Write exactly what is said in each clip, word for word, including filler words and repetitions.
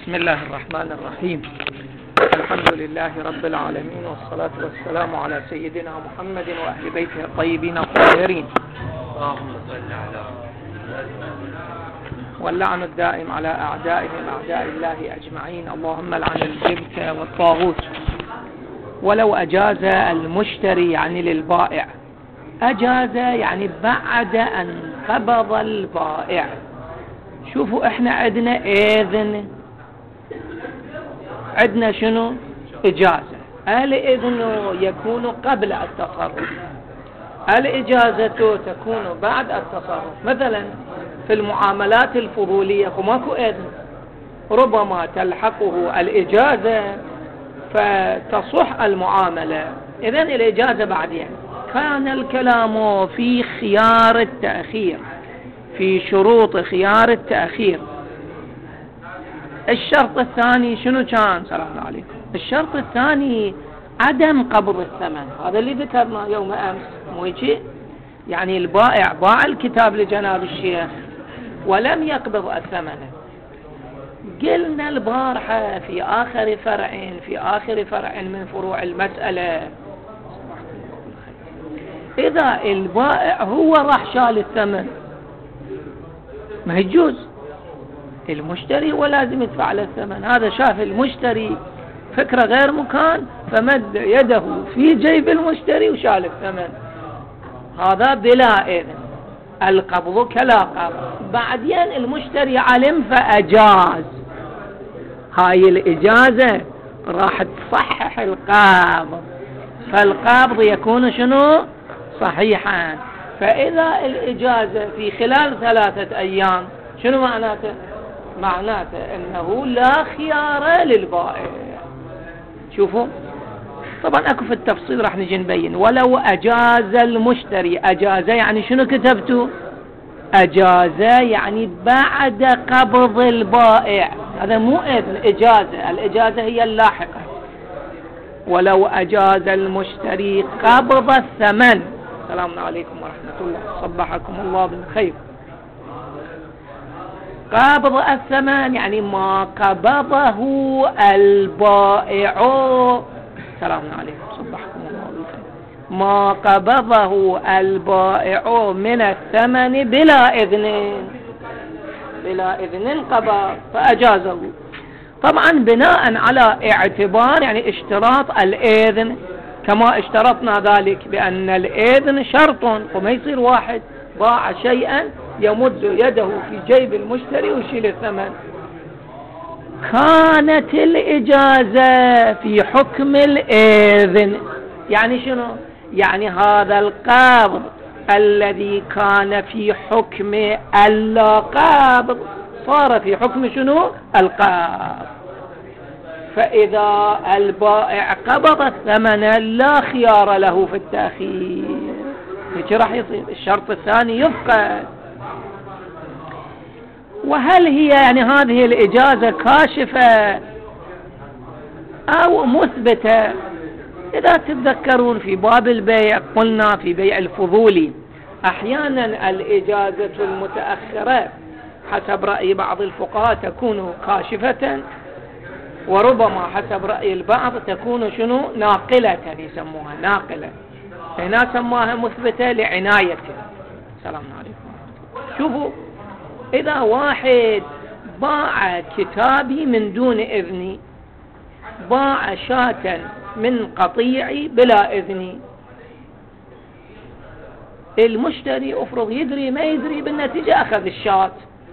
بسم الله الرحمن الرحيم. الحمد لله رب العالمين، والصلاة والسلام على سيدنا محمد وأهل بيته الطيبين الطاهرين، اللهم صل على واللعن الدائم على أعدائهم أعداء الله أجمعين. اللهم لعن الجبت والطاغوت. ولو أجاز المشتري يعني للبائع، أجاز يعني بعد أن قبض البائع. شوفوا احنا عندنا إذن، عندنا شنو؟ إجازة. الإذن يكون قبل التصرف، الإجازة تكون بعد التصرف. مثلا في المعاملات الفضولية وماكو إذن، ربما تلحقه الإجازة فتصح المعاملة، إذن الإجازة بعدين. كان الكلام في خيار التأخير، في شروط خيار التأخير. الشرط الثاني شنو كان؟ سلام عليكم. الشرط الثاني عدم قبض الثمن، هذا اللي ذكرنا يوم أمس، مو هيك؟ يعني البائع باع الكتاب لجناب الشيخ ولم يقبض الثمن. قلنا البارحة في آخر فرع في آخر فرع من فروع المسألة، إذا البائع هو راح شال الثمن ما يجوز، المشتري هو لازم يدفع له الثمن. هذا شاف المشتري فكرة غير مكان فمد يده في جيب المشتري وشال الثمن، هذا بلا إذن. القبض كلا قبض. بعدين المشتري علم فأجاز، هاي الإجازة راح تصحح القبض، فالقبض يكون شنو؟ صحيحا. فإذا الإجازة في خلال ثلاثة أيام شنو معناته؟ معناته أنه لا خيار للبائع. شوفوا طبعا أكو في التفصيل راح نجي نبين. ولو أجاز المشتري، أجاز يعني شنو كتبتوا؟ أجاز يعني بعد قبض البائع، هذا مو إذن، إجازة. الإجازة هي اللاحقة. ولو أجاز المشتري قبض الثمن، السلام عليكم ورحمة الله، صبحكم الله بالخير. قبض الثمن يعني ما قبضه البائع، السلام عليكم صبحكم الله بالخير، ما قبضه البائع من الثمن بلا إذن، بلا إذن قبض فأجازه. طبعا بناء على اعتبار يعني اشتراط الإذن، كما اشترطنا ذلك بأن الإذن شرط، وما يصير واحد باع شيئا يمد يده في جيب المشتري ويشيل الثمن. كانت الإجازة في حكم الإذن، يعني شنو؟ يعني هذا القبض الذي كان في حكم اللا قبض صار في حكم شنو؟ القبض. فإذا البائع قبض الثمن لا خيار له في التأخير، هيك راح يصير. الشرط الثاني يفقد. وهل هي يعني هذه الإجازة كاشفة أو مثبتة؟ إذا تتذكرون في باب البيع قلنا في بيع الفضولي أحيانا الإجازة المتأخرة حسب رأي بعض الفقهاء تكون كاشفة، وربما حسب رأي البعض تكون شنو؟ ناقلة، يسموها ناقلة. هنا سماها مثبتة لعنايته. السلام عليكم. شوفوا إذا واحد باع كتابي من دون إذني، باع شاة من قطيعي بلا إذني، المشتري أفرض يدري ما يدري، بالنتيجة أخذ الشاة.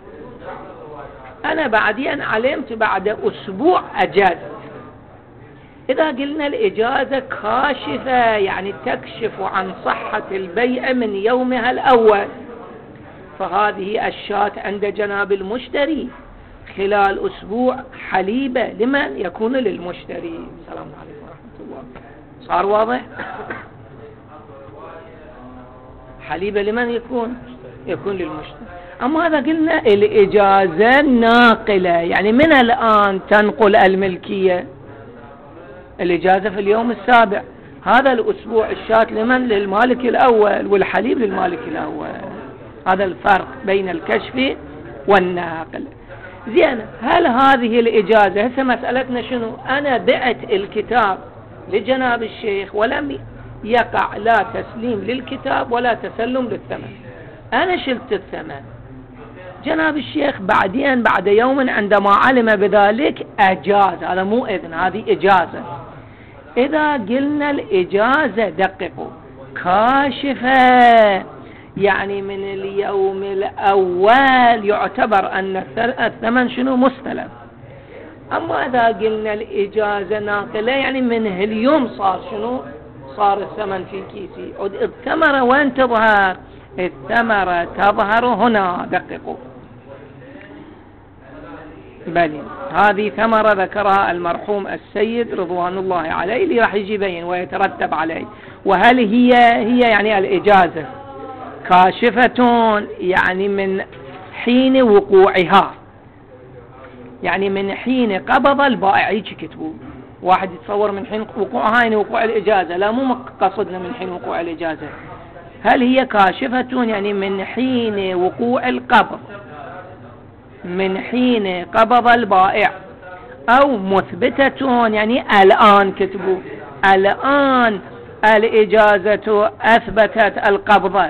أنا بعدين علمت بعد أسبوع أجازت. إذا قلنا الإجازة كاشفة يعني تكشف عن صحة البيع من يومها الأول، فهذه الشاة عند جناب المشتري خلال أسبوع حليبة لمن؟ يكون للمشتري. السلام عليكم ورحمة الله. صار واضح؟ حليبة لمن يكون؟ يكون للمشتري. أما هذا قلنا الإجازة ناقلة، يعني من الآن تنقل الملكية. الإجازة في اليوم السابع، هذا الأسبوع الشاة لمن؟ للمالك الأول، والحليب للمالك الأول. هذا الفرق بين الكشف والناقل. زين، هل هذه الإجازة هسه مسألتنا شنو؟ أنا بعت الكتاب لجناب الشيخ ولم يقع لا تسليم للكتاب ولا تسلم للثمن، أنا شلت الثمن، جناب الشيخ بعدين بعد يوم عندما علم بذلك أجاز، هذا مو إذن، هذه إجازة. إذا قلنا الإجازة دققوا كاشفة، يعني من اليوم الأول يعتبر أن الثمن شنو؟ مستلم. أما إذا قلنا الإجازة ناقلة يعني من اليوم صار شنو؟ صار الثمن في كيسي. الثمرة وين تظهر؟ الثمرة تظهر هنا، دققوا. بلي هذه ثمرة ذكرها المرحوم السيد رضوان الله عليه اللي راح يجي بين ويترتب عليه. وهل هي هي يعني الإجازة كاشفة يعني من حين وقوعها، يعني من حين قبض البائع، هيك كتبوا. واحد يتصور من حين وقوعها يعني وقوع الإجازة، لا مو قصدنا من حين وقوع الإجازة. هل هي كاشفة يعني من حين وقوع القبض، من حين قبض البائع، أو مثبتة يعني الآن كتبوا الآن الإجازة أثبتت القبضة.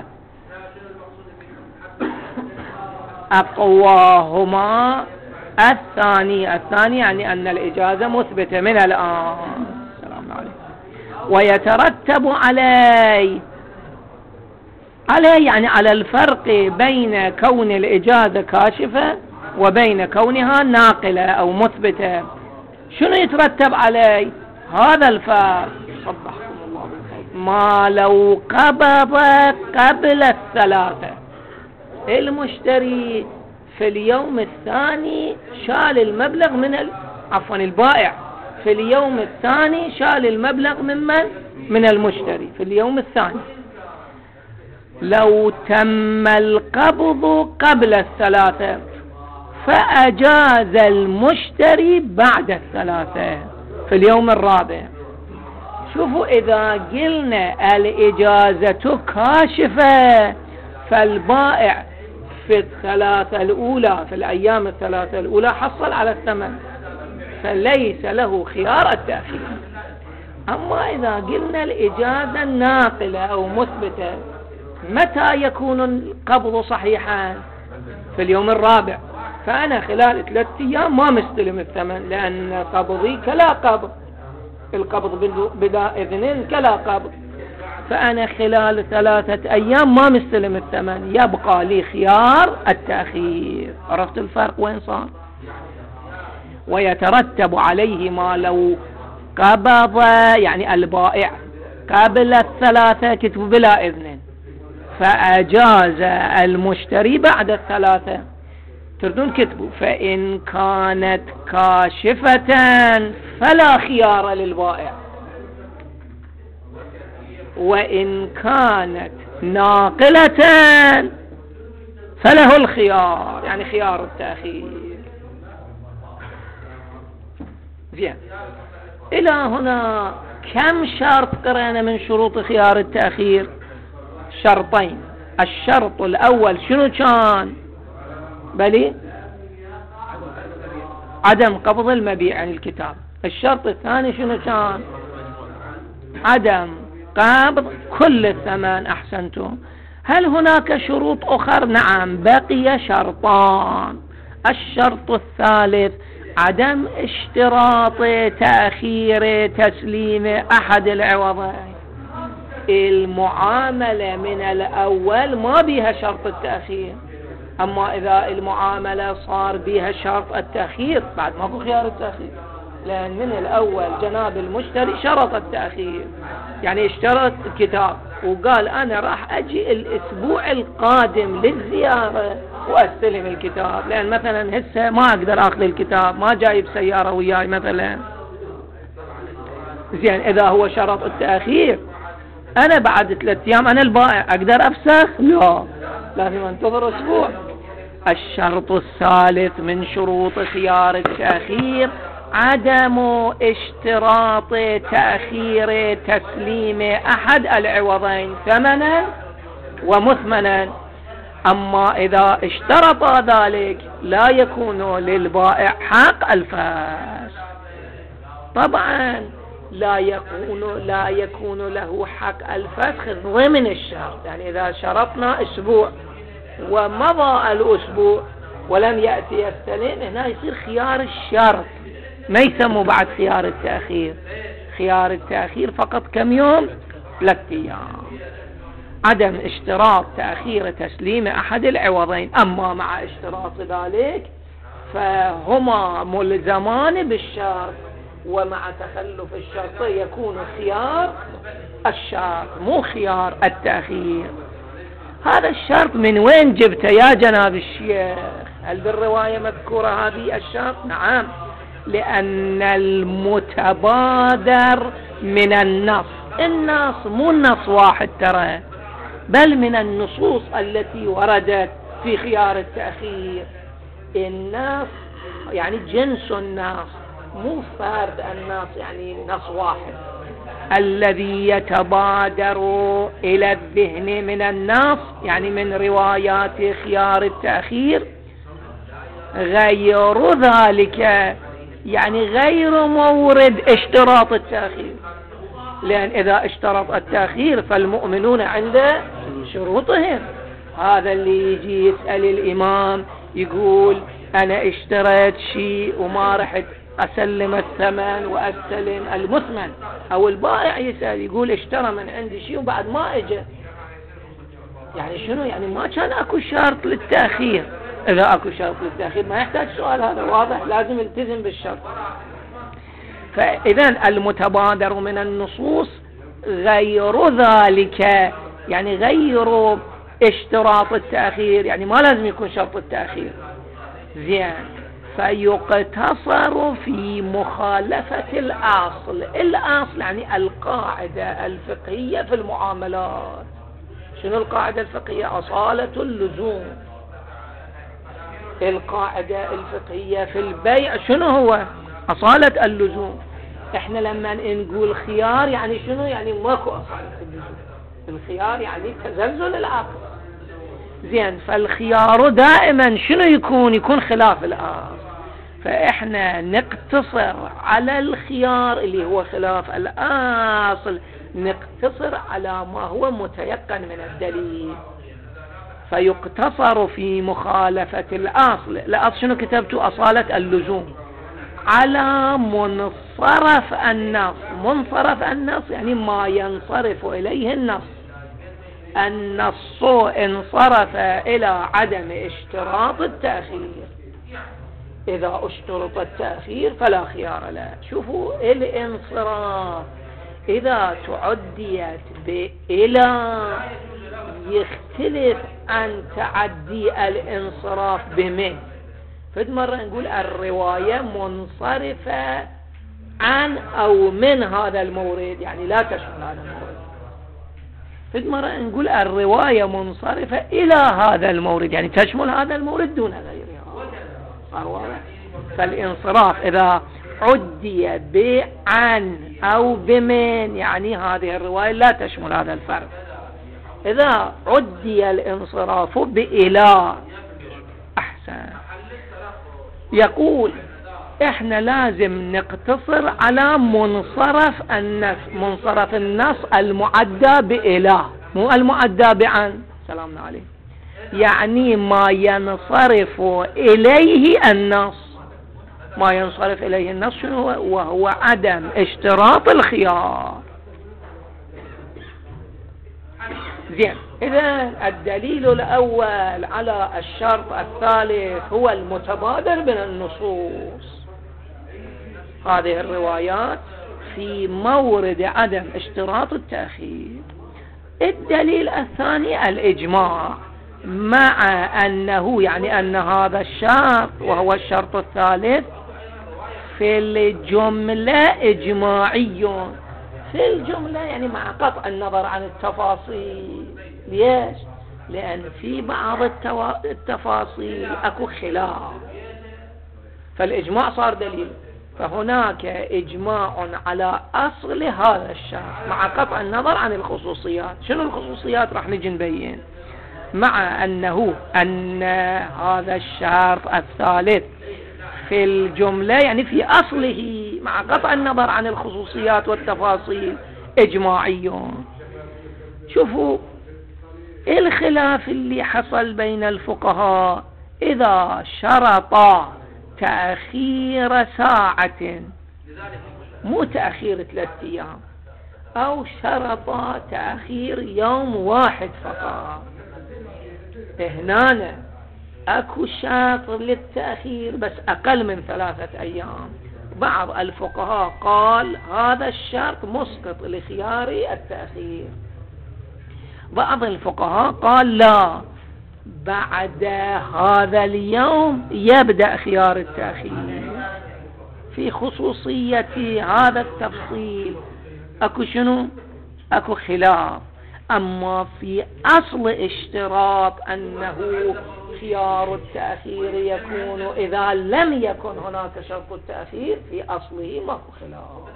أقواهما الثاني، الثاني يعني أن الإجازة مثبتة من الآن. السلام عليكم. ويترتب عليه، عليه يعني على الفرق بين كون الإجازة كاشفة وبين كونها ناقلة أو مثبتة. شنو يترتب عليه هذا الفرق؟ صبحكم الله بالخير. ما لو قبض قبل الثلاثة، المشتري في اليوم الثاني شال المبلغ من ال... عفوا البائع في اليوم الثاني شال المبلغ ممن؟ من المشتري في اليوم الثاني. لو تم القبض قبل الثلاثة فأجاز المشتري بعد الثلاثة في اليوم الرابع. شوفوا، إذا قلنا الإجازة كاشفة فالبائع في الثلاثة الأولى، في الأيام الثلاثة الأولى حصل على الثمن، فليس له خيار التأخير. أما إذا قلنا الإجازة ناقلة أو مثبتة، متى يكون القبض صحيحا؟ في اليوم الرابع. فأنا خلال ثلاثة أيام ما مستلم الثمن، لأن قبضي كلا قبض، القبض بلا إذن كلا قبض، فأنا خلال ثلاثة أيام ما مستلم الثمن، يبقى لي خيار التأخير. عرفت الفرق وين صار؟ ويترتب عليه ما لو قبض يعني البائع قبل الثلاثة، كتب بلا إذن، فأجاز المشتري بعد الثلاثة. تردون كتبوا فإن كانت كاشفة فلا خيار للبائع، وإن كانت ناقلة فله الخيار، يعني خيار التأخير. زين، إلى هنا كم شرط قرأنا من شروط خيار التأخير؟ شرطين. الشرط الأول شنو كان؟ بلي عدم قبض المبيع عن الكتاب. الشرط الثاني شنو كان؟ عدم قبض كل الثمن. أحسنتم. هل هناك شروط أخرى؟ نعم، بقي شرطان. الشرط الثالث عدم اشتراط تأخير تسليم أحد العوضين. المعاملة من الأول ما بها شرط التأخير، أما إذا المعاملة صار بها شرط التأخير بعد ماكو خيار التأخير، لأن من الأول جناب المشتري شرط التأخير، يعني اشترط الكتاب وقال أنا راح أجي الأسبوع القادم للزيارة وأستلم الكتاب، لأن مثلا هسه ما أقدر أخذ الكتاب، ما جايب سيارة وياي مثلا. زين، إذا هو شرط التأخير أنا بعد ثلاثة أيام أنا البائع أقدر أفسخ؟ لا، لازم أنتظر أسبوع. الشرط الثالث من شروط خيار التأخير عدم اشتراط تأخير تسليم أحد العوضين ثمنا ومثمنا. أما إذا اشترط ذلك لا يكون للبائع حق الفسخ. طبعا لا يكون لا يكون له حق الفسخ ضمن الشرط. يعني إذا شرطنا أسبوع ومضى الأسبوع ولم يأتي يستلم، هنا يصير خيار الشرط، ما يسمى بعد خيار التأخير. خيار التأخير فقط كم يوم؟ ثلاثة أيام. عدم اشتراط تأخير تسليم أحد العوضين. أما مع اشتراط ذلك فهما ملزمان بالشرط، ومع تخلف الشرط يكون خيار الشرط مو خيار التأخير. هذا الشرط من وين جبته يا جناب الشيخ؟ هل بالرواية مذكورة هذه الشرط؟ نعم، لأن المتبادر من النص، النص مو النص واحد ترى، بل من النصوص التي وردت في خيار التأخير. النص يعني جنس النص، مو فرد النص يعني نص واحد. الذي يتبادر إلى الذهن من النص يعني من روايات خيار التأخير غير ذلك، يعني غير مورد اشتراط التأخير. لأن إذا اشترط التأخير فالمؤمنون عند شروطهم. هذا اللي يجي يسأل الإمام يقول أنا اشتريت شيء وما رحت أسلم الثمن وأستلم المثمن، أو البائع يسأل يقول اشترى من عندي شيء وبعد ما اجى، يعني شنو؟ يعني ما كان اكو شرط للتأخير. إذا اكو شرط للتأخير ما يحتاج سؤال، هذا واضح، لازم يلتزم بالشرط. فإذا المتبادر من النصوص غير ذلك، يعني غير اشتراط التأخير، يعني ما لازم يكون شرط التأخير. زين، فيقتصر في مخالفة الأصل. الأصل يعني القاعدة الفقهية في المعاملات. شنو القاعدة الفقهية؟ أصالة اللزوم. القاعدة الفقهية في البيع شنو هو؟ أصالة اللزوم. احنا لما نقول خيار يعني شنو؟ يعني ماكو أصالة اللزوم. الخيار يعني تزلزل العقل. زين، فالخيار دائما شنو يكون؟ يكون خلاف الأصل. فإحنا نقتصر على الخيار اللي هو خلاف الأصل، نقتصر على ما هو متيقن من الدليل. فيقتصر في مخالفة الأصل. الأصل شنو كتبته؟ أصالة اللزوم. على منصرف النص. منصرف النص يعني ما ينصرف إليه النص. النص انصرف إلى عدم اشتراط التأخير. إذا اشترط التأخير فلا خيار له. شوفوا الانصراف إذا تعديت بإلى يختلف عن تعدي الانصراف بمن. فد مرة نقول الرواية منصرفة عن أو من هذا المورد، يعني لا تشمل هذا المورد. فد مرة نقول الرواية منصرفة إلى هذا المورد، يعني تشمل هذا المورد دون غيره. فالانصراف إذا عدي بعن أو بمن يعني هذه الرواية لا تشمل هذا الفرد. إذا عدي الانصراف بإلى أحسن. يقول إحنا لازم نقتصر على منصرف النص. منصرف النص المعدى بإلى، مو المعدى بعن. سلامنا عليه. يعني ما ينصرف إليه النص. ما ينصرف إليه النص شنو هو؟ وهو عدم اشتراط الخيار. زين، إذن الدليل الأول على الشرط الثالث هو المتبادر من النصوص. هذه الروايات في مورد عدم اشتراط التأخير. الدليل الثاني الإجماع، مع أنه يعني أن هذا الشرط وهو الشرط الثالث في الجملة إجماعي. في الجملة يعني مع قطع النظر عن التفاصيل. ليش؟ لأن في بعض التفاصيل أكو خلاف، فالإجماع صار دليل. فهناك إجماع على أصل هذا الشرط مع قطع النظر عن الخصوصيات. شنو الخصوصيات؟ راح نجي نبين. مع أنه أن هذا الشرط الثالث في الجملة يعني في أصله مع قطع النظر عن الخصوصيات والتفاصيل إجماعي. شوفوا الخلاف اللي حصل بين الفقهاء إذا شرطا تأخير ساعة مو تأخير ثلاثة أيام أو شرطا تأخير يوم واحد فقط، هنا أكو شرط للتأخير بس أقل من ثلاثة أيام. بعض الفقهاء قال هذا الشرط مسقط لخيار التأخير، بعض الفقهاء قال لا، بعد هذا اليوم يبدأ خيار التأخير. في خصوصية هذا التفصيل أكو شنو؟ أكو خلاف. أما في أصل اشتراط أنه خيار التأخير يكون إذا لم يكن هناك شرط التأخير في أصله ماكو خلاف.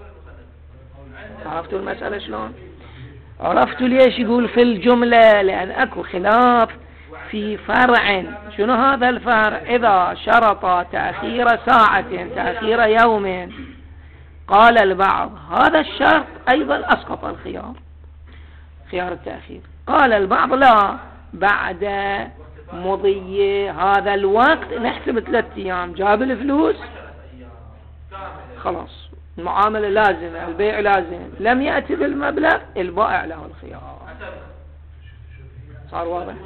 عرفتوا المسألة شلون؟ عرفتوا ليش يقول في الجملة؟ لأن أكو خلاف في فرع. شنو هذا الفرع؟ إذا شرط تأخير ساعة تأخير يوم، قال البعض هذا الشرط أيضا أسقط الخيار، خيار التأخير. قال البعض لا، بعد مضي هذا الوقت نحسب ثلاثة أيام، جاب الفلوس خلاص المعاملة لازمة، البيع لازم، لم يأتي بالمبلغ البائع له الخيار. صار واضح؟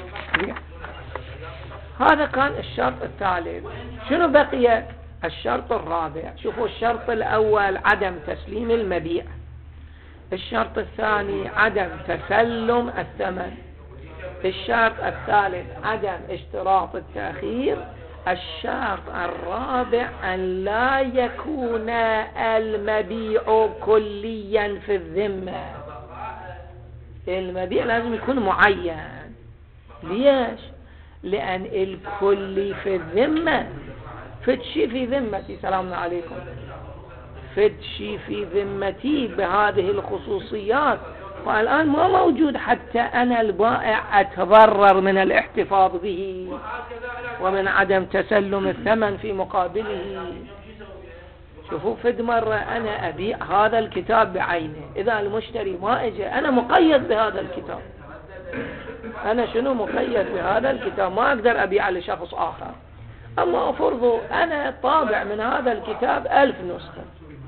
هذا كان الشرط الثالث. شنو بقي؟ الشرط الرابع. شوفوا الشرط الأول عدم تسليم المبيع، الشرط الثاني عدم تسلم الثمن، الشرط الثالث عدم اشتراط التأخير، الشرط الرابع أن لا يكون المبيع كليا في الذمة. المبيع لازم يكون معين. ليش؟ لأن الكلي في الذمة فتشي في ذمتي، سلام عليكم، فتشي في ذمتي بهذه الخصوصيات، والآن ما موجود حتى أنا البائع أتضرر من الاحتفاظ به ومن عدم تسلم الثمن في مقابله. شوفوا فد مرة أنا أبيع هذا الكتاب بعينه، إذا المشتري ما اجى أنا مقيد بهذا الكتاب، أنا شنو مقيد بهذا الكتاب، ما أقدر أبيع لشخص آخر. أما أفرضوا أنا طابع من هذا الكتاب ألف نسخة،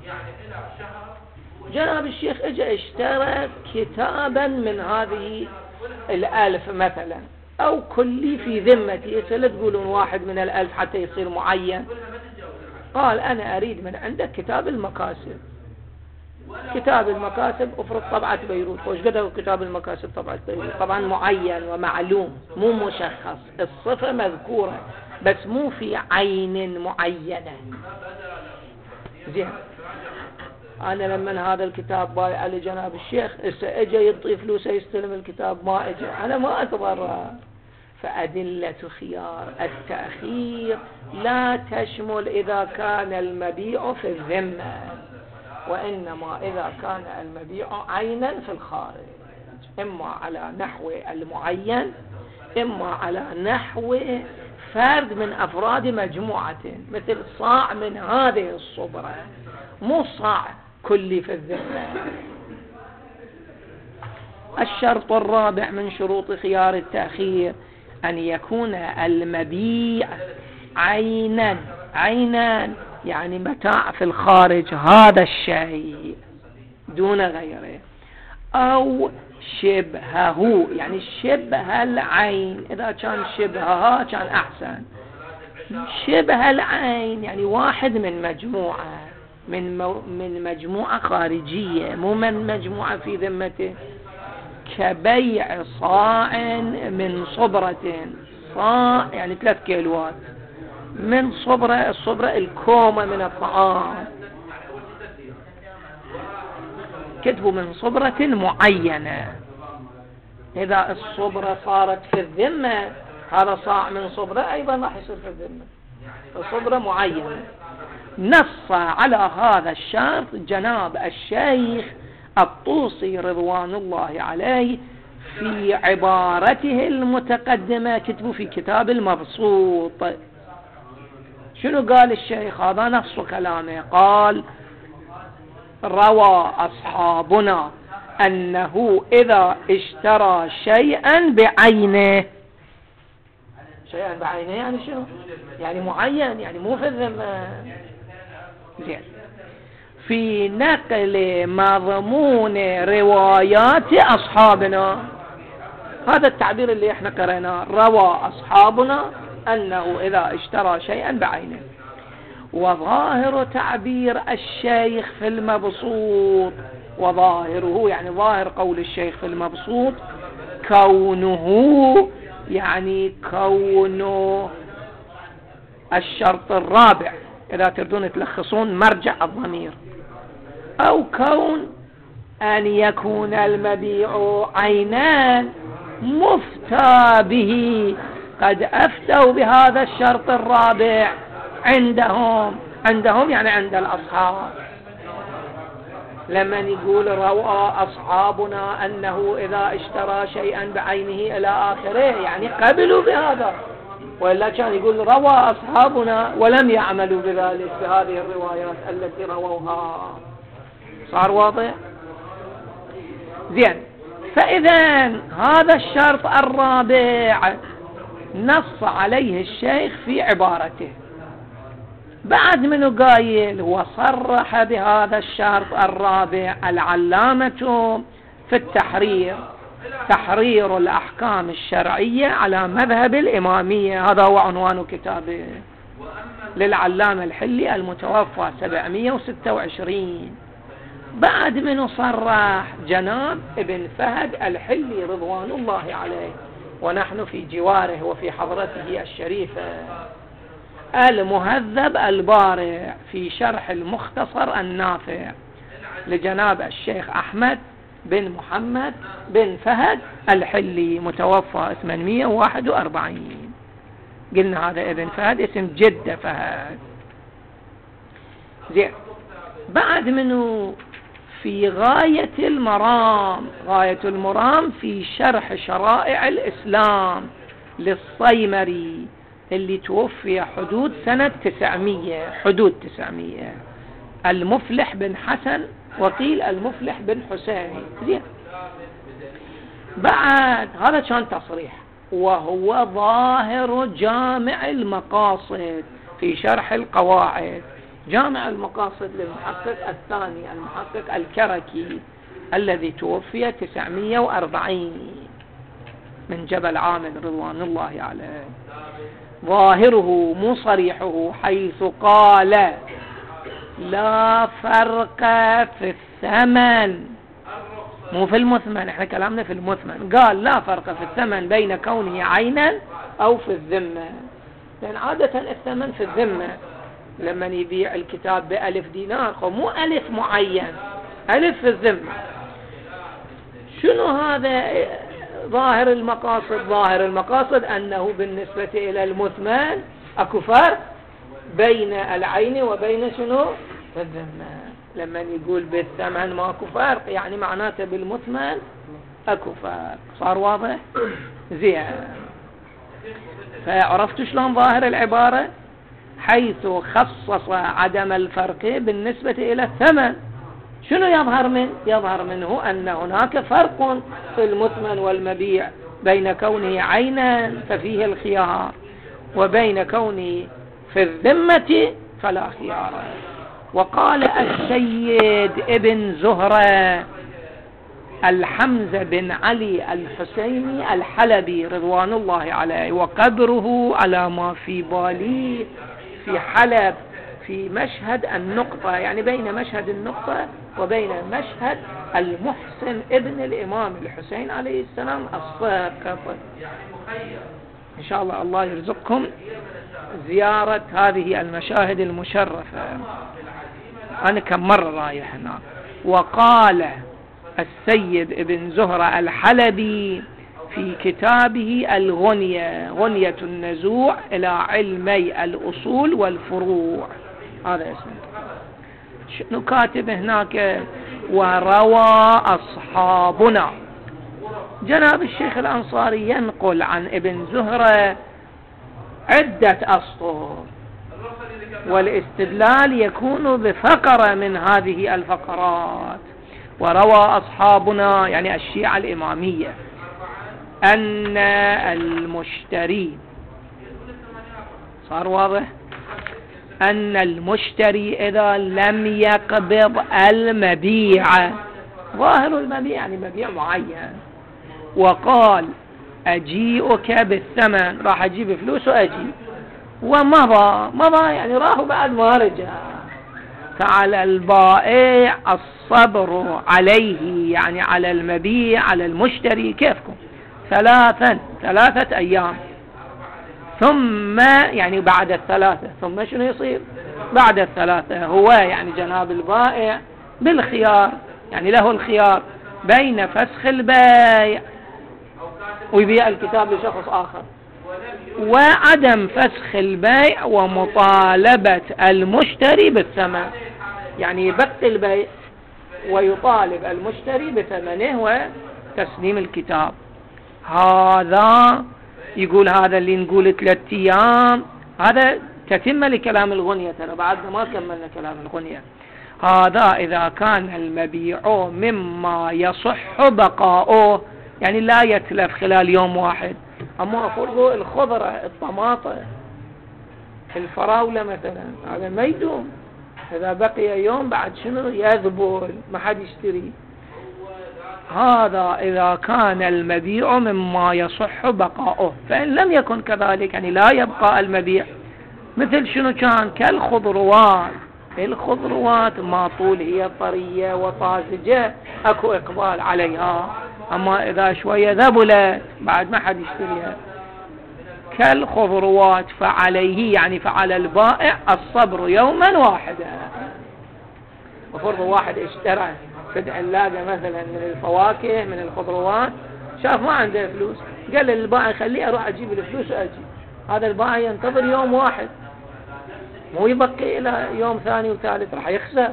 جناب الشيخ اجى اشترى كتابا من هذه الألف مثلا، أو كلي في ذمتي، لا تقولون واحد من الألف حتى يصير معين. قال أنا أريد من عندك كتاب المكاسب، كتاب المكاسب افرض طبعة بيروت، وش قدر كتاب المكاسب طبعة بيروت؟ طبعا معين ومعلوم مو مشخص، الصفة مذكورة بس مو في عين معينة. زين، أنا لما هذا الكتاب بايع لجناب الشيخ اجى يعطي فلوسه يستلم الكتاب ما اجى، أنا ما أتضرر. فأدلة خيار التأخير لا تشمل إذا كان المبيع في الذمة، وإنما إذا كان المبيع عينا في الخارج، إما على نحو المعين إما على نحو فرد من أفراد مجموعة، مثل صاع من هذه الصبرة، مو صاع كلي في الذمة. الشرط الرابع من شروط خيار التأخير أن يكون المبيع عينا، عينا يعني متاع في الخارج هذا الشيء دون غيره، أو شبهه يعني شبه العين، إذا كان شبهها كان أحسن. شبه العين يعني واحد من مجموعة، من مو من مجموعة خارجية مو من مجموعة في ذمته، كبيع صاع من صبرة، صاع يعني ثلاث كيلوات من صبرة، الصبرة الكومة من الطعام، كتبوا من صبرة معينة. إذا الصبرة صارت في الذمة هذا صاع من صبرة أيضا راح يصير في الذمة، الصبرة معينة. نص على هذا الشرط جناب الشيخ الطوسي رضوان الله عليه في عبارته المتقدمة كتبوا في كتاب المبسوط. شنو قال الشيخ؟ هذا نص كلامه. قال: روى أصحابنا أنه إذا اشترى شيئا بعينه. شيئا بعينه يعني شنو؟ يعني معين، يعني مو في الذمة. زين. في نقل مضمون روايات أصحابنا، هذا التعبير اللي احنا قرأناه، روى أصحابنا أنه إذا اشترى شيئا بعينه. وظاهر تعبير الشيخ في المبسوط، وظاهره يعني ظاهر قول الشيخ في المبسوط، كونه يعني كونه الشرط الرابع، إذا تردون تلخصون مرجع الضمير، أو كون أن يكون المبيع عينان مفتى به، قد أفتوا بهذا الشرط الرابع عندهم. عندهم يعني عند الأصحاب. لما يقول روى أصحابنا أنه إذا اشترى شيئا بعينه إلى آخره، يعني قبلوا بهذا، وإلا كان يقول روى أصحابنا ولم يعملوا بذلك بهذه الروايات التي رووها. صار واضح؟ زين. فإذا هذا الشرط الرابع نص عليه الشيخ في عبارته. بعد منه قايل: وصرح بهذا الشرط الرابع العلامة في التحرير، تحرير الأحكام الشرعية على مذهب الإمامية. هذا هو عنوان كتابه للعلامة الحلي المتوفى سبعمائة وستة وعشرين. بعد منه صرح جناب ابن فهد الحلي رضوان الله عليه، ونحن في جواره وفي حضرته الشريفة، المهذب البارع في شرح المختصر النافع لجناب الشيخ أحمد بن محمد بن فهد الحلي متوفى ثمانمائة وواحد وأربعين. قلنا هذا ابن فهد اسم جد فهد. زين. بعد منه في غاية المرام، غاية المرام في شرح شرائع الإسلام للصيمري اللي توفي حدود سنة تسعمية، حدود تسعمية، المفلح بن حسن وقيل المفلح بن حسين. زين. بعد هذا كان تصريح. وهو ظاهر جامع المقاصد في شرح القواعد، جامع المقاصد للمحقق الثاني المحقق الكركي الذي توفي تسعمائة وأربعين من جبل عامل رضوان الله عليه. ظاهره مو صريحه، حيث قال: لا فرق في الثمن، مو في المثمن، احنا كلامنا في المثمن. قال: لا فرق في الثمن بين كونه عينا أو في الذمة. لأن عادة الثمن في الذمة، لما يبيع الكتاب بألف دينار مو ألف معين، ألف في الذمة. شنو هذا ظاهر المقاصد؟ ظاهر المقاصد أنه بالنسبة إلى المثمن أكو فرق بين العين وبين شنو في الذمة. لما يقول بالثمن ما أكو فرق، يعني معناته بالمثمن أكو فرق. صار واضح؟ زين. فعرفتوا شلون ظاهر العبارة؟ حيث خصص عدم الفرق بالنسبة إلى الثمن. شنو يظهر منه؟ يظهر منه أن هناك فرق في المثمن والمبيع بين كونه عينا ففيه الخيار، وبين كونه في الذمة فلا خيار. وقال السيد ابن زهرة الحمزة بن علي الحسيني الحلبي رضوان الله عليه، وقبره على ما في بالي في حلب في مشهد النقطة، يعني بين مشهد النقطة وبين مشهد المحسن ابن الإمام الحسين عليه السلام الساقط. إن شاء الله الله يرزقكم زيارة هذه المشاهد المشرفة. أنا كم مرة رايح هناك. وقال السيد ابن زهرة الحلبي في كتابه الغنية، غنية النزوع إلى علمي الأصول والفروع، هذا اسمه. شنو كاتب هناك؟ وروى أصحابنا. جناب الشيخ الأنصاري ينقل عن ابن زهرة عدة أسطر، والاستدلال يكون بفقرة من هذه الفقرات. وروى أصحابنا يعني الشيعة الإمامية أن المشتري، صار واضح، أن المشتري إذا لم يقبض المبيع، ظاهر المبيع يعني مبيع معين، وقال أجيئك بالثمن، راح أجيب فلوس وأجي، ومضى مضى يعني راح بعد ما رجع، فعلى البائع الصبر عليه، يعني على المبيع على المشتري كيفكم، ثلاثا ثلاثة أيام، ثم يعني بعد الثلاثة، ثم شنو يصير بعد الثلاثة؟ هو يعني جناب البائع بالخيار، يعني له الخيار بين فسخ البيع ويبيع الكتاب لشخص آخر، وعدم فسخ البيع ومطالبة المشتري بالثمن، يعني يبقي البيع ويطالب المشتري بثمنه وتسليم الكتاب. هذا يقول هذا اللي نقول ثلاثة أيام، هذا تتم لكلام الغنية، ترى بعد ما كملنا كلام الغنية. هذا إذا كان المبيع مما يصح بقاؤه، يعني لا يتلف خلال يوم واحد. أما أقول الخضرة الطماطة الفراولة مثلا هذا ما يدوم، إذا بقي يوم بعد شنو يذبل ما حد يشتري. هذا إذا كان المبيع مما يصح بقاؤه، فإن لم يكن كذلك يعني لا يبقى المبيع، مثل شنو كان كالخضروات، الخضروات ما طول هي طرية وطازجة أكو إقبال عليها، أما إذا شوية ذبلت بعد ما حد يشتريها. كالخضروات فعليه يعني فعلى البائع الصبر يوما واحدا. وفرض واحد اشترى فد علاقة مثلا من الفواكه من الخضروات، شاف ما عنده فلوس، قال للبائع خليه أروح أجيب الفلوس وأجي. هذا البائع ينتظر يوم واحد، مو يبقي إلى يوم ثاني وثالث، راح يخسر.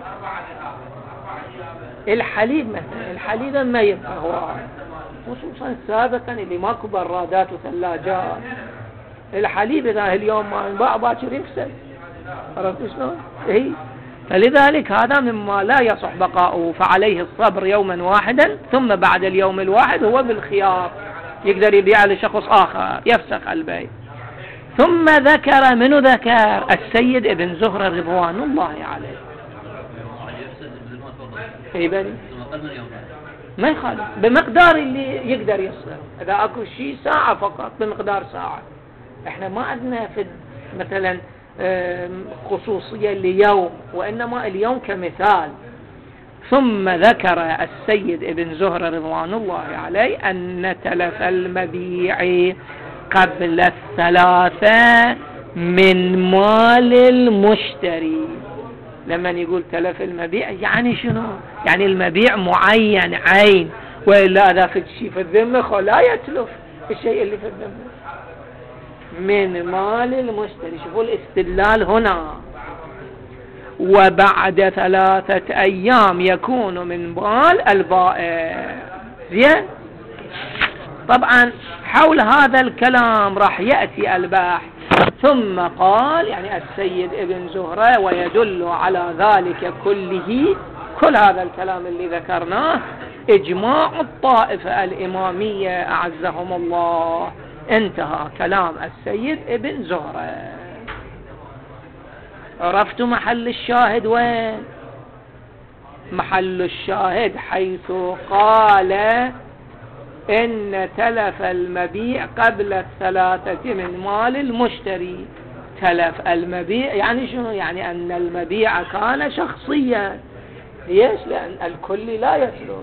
الحليب مثلا، الحليب ما يبقى هو، خصوصا سابقا اللي ماكو برادات وثلاجات، الحليب إذا اليوم ما ينباع باكر يفسد، عرفت شلون؟ إيه، فلذلك هذا مما لا يصح بقاؤه، فعليه الصبر يوما واحدا، ثم بعد اليوم الواحد هو بالخيار يقدر يبيع لشخص آخر يفسخ البيع. ثم ذكر منه ذكر السيد ابن زهرة رضوان الله عليه. اي بني ما يخالف بمقدار اللي يقدر يصل، اذا اكو شيء ساعة فقط بمقدار ساعة. احنا ما عندنا في مثلا خصوصية ليوم، وانما اليوم كمثال. ثم ذكر السيد ابن زهرة رضوان الله عليه ان تلف المبيع قبل الثلاثة من مال المشتري. لما يقول تلف المبيع يعني شنو؟ يعني المبيع معين عين، وإلا إذا في شيء في الذمة لا يتلف الشيء اللي في الذمة من مال المشتري. شوفوا الاستدلال هنا. وبعد ثلاثة أيام يكون من مال البائع. زين، طبعا حول هذا الكلام راح يأتي الباحث. ثم قال يعني السيد ابن زهرة ويدل على ذلك كله، كل هذا الكلام اللي ذكرناه إجماع الطائفة الإمامية أعزهم الله. انتهى كلام السيد ابن زهرة. عرفت محل الشاهد وين؟ محل الشاهد حيث قال إن تلف المبيع قبل الثلاثة من مال المشتري. تلف المبيع يعني شنو؟ يعني أن المبيع كان شخصيا. ليش؟ لأن الكل لا يتلف.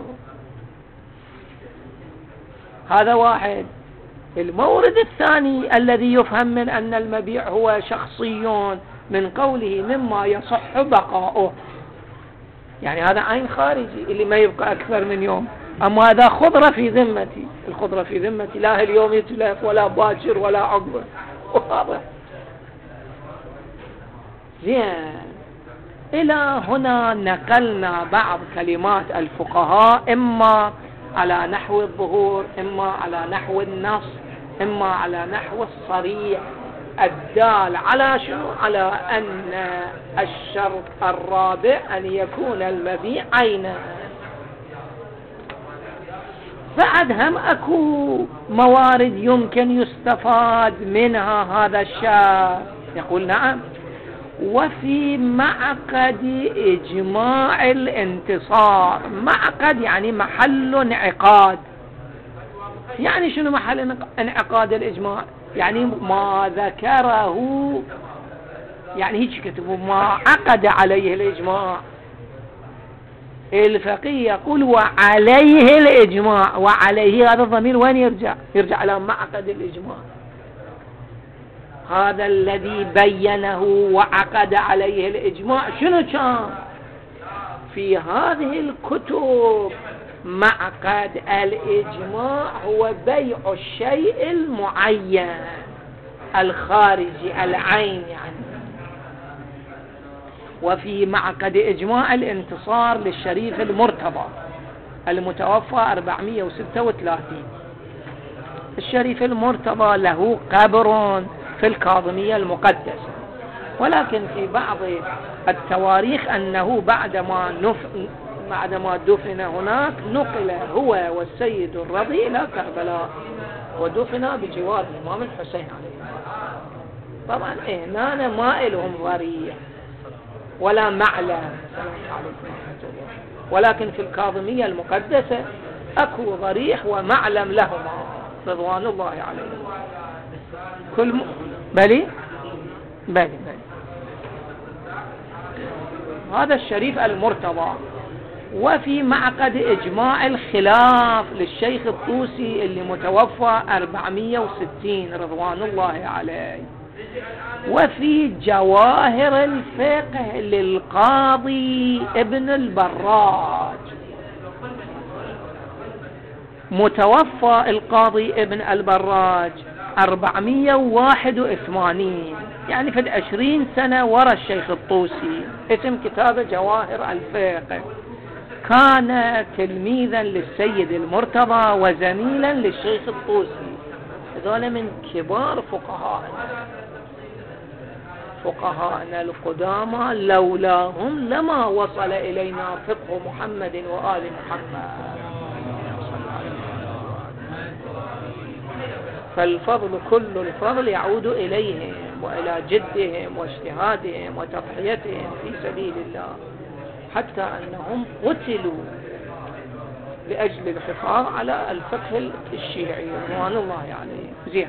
هذا واحد. المورد الثاني الذي يفهم من أن المبيع هو شخصي من قوله مما يصح بقاؤه، يعني هذا عين خارجي اللي ما يبقى أكثر من يوم. أما هذا خضرة في ذمتي، الخضرة في ذمتي لا اليوم يتلف ولا باكر ولا عقبه. واضح؟ زين، إلى هنا نقلنا بعض كلمات الفقهاء، إما على نحو الظهور، إما على نحو النص، إما على نحو الصريح الدال على شنو؟ على أن الشرط الرابع أن يكون المبيع عينا. بعد هم أكو موارد يمكن يستفاد منها هذا الشرط. يقول نعم، وفي معقد إجماع الانتصار. معقد يعني محل انعقاد. يعني شنو محل انعقاد الإجماع؟ يعني ما ذكره، يعني هيك كتبوا ما عقد عليه الإجماع. الفقيه يقول وعليه الإجماع، وعليه هذا الضمير وين يرجع؟ يرجع إلى معقد الإجماع، هذا الذي بينه وعقد عليه الإجماع. شنو كان في هذه الكتب؟ معقد الإجماع هو بيع الشيء المعين الخارجي العين يعني. وفي معقد إجماع الانتصار للشريف المرتضى المتوفى أربعمائة وستة وثلاثين. الشريف المرتضى له قبر في الكاظمية المقدسة، ولكن في بعض التواريخ أنه بعدما نف... بعدما دفن هناك نقل هو والسيد الرضي إلى كربلاء ودفن بجوار الإمام الحسين عليه. طبعا هنا ما لهم ضريح ولا معلم، ولكن في الكاظمية المقدسة أكو ضريح ومعلم لهما رضوان الله عليهم. كل م... بلي بلي بلي هذا الشريف المرتضى. وفي معقد إجماع الخلاف للشيخ الطوسي اللي متوفى أربعمائة وستين رضوان الله عليه. وفي جواهر الفقه للقاضي ابن البراج، متوفى القاضي ابن البراج أربعمائة وواحد وثمانين، يعني في العشرين سنة وراء الشيخ الطوسي. اسم كتابه جواهر الفقه. كان تلميذا للسيد المرتضى وزميلا للشيخ الطوسي. هذول من كبار فقهائنا فقهائنا القدامى، لولاهم لما وصل إلينا فقه محمد وآل محمد. فالفضل كل الفضل يعود إليهم وإلى جدهم واجتهادهم وتضحيتهم في سبيل الله، حتى أنهم قتلوا لأجل الحفاظ على الفقه الشيعي رضوان الله عليه. زين.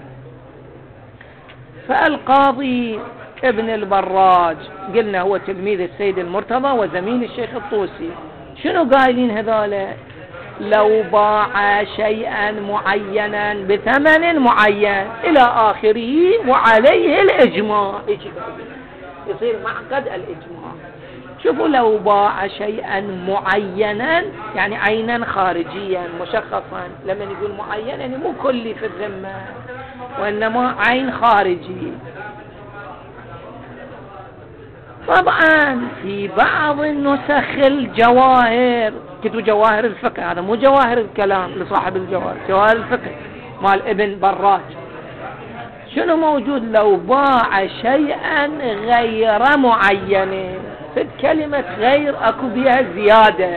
فالقاضي ابن البراج قلنا هو تلميذ السيد المرتضى وزميل الشيخ الطوسي. شنو قايلين هذول؟ لو باع شيئا معينا بثمن معين إلى آخره وعليه الإجماع، يصير معقد الإجماع. شوفوا، لو باع شيئا معينا يعني عينا خارجيا مشخصا. لما نقول معين يعني مو كلي في الذمة، وإنما عين خارجي. طبعا في بعض النسخ الجواهر، كتبوا جواهر الفقه، هذا مو جواهر الكلام لصاحب الجواهر، جواهر الفقه مال ابن براج. شنو موجود؟ لو باع شيئا غير معين. في كلمة غير أكو بها زيادة،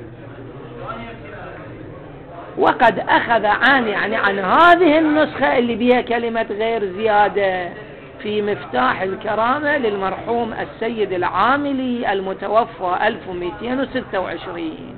وقد أخذ عن يعني عن هذه النسخة اللي بها كلمة غير زيادة في مفتاح الكرامة للمرحوم السيد العاملي المتوفى ألف ومئتين وستة وعشرين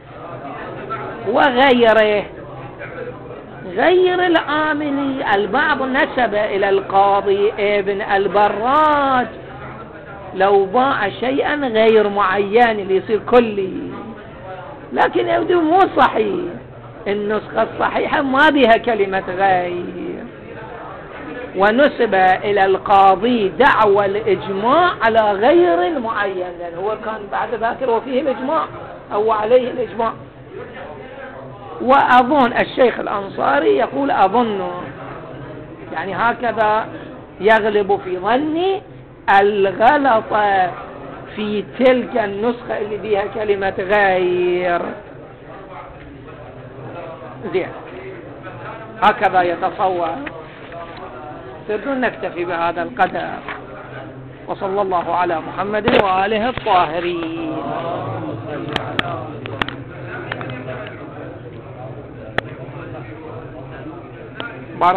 وغيره. غير العاملي البعض نسب إلى القاضي ابن البراج لو باع شيئا غير معين اللي يصير كلي، لكن يبدو مو صحيح. النسخة الصحيحة ما بها كلمة غير. ونسب إلى القاضي دعوى الإجماع على غير المعين، لأن هو كان بعد ذاكر وفيه الإجماع أو عليه الإجماع. وأظن الشيخ الأنصاري يقول أظن، يعني هكذا يغلب في ظني الغلط في تلك النسخة اللي بها كلمة غير. زين، هكذا يتصور. تريدون نكتفي بهذا القدر، وصلى الله على محمد وآله الطاهرين.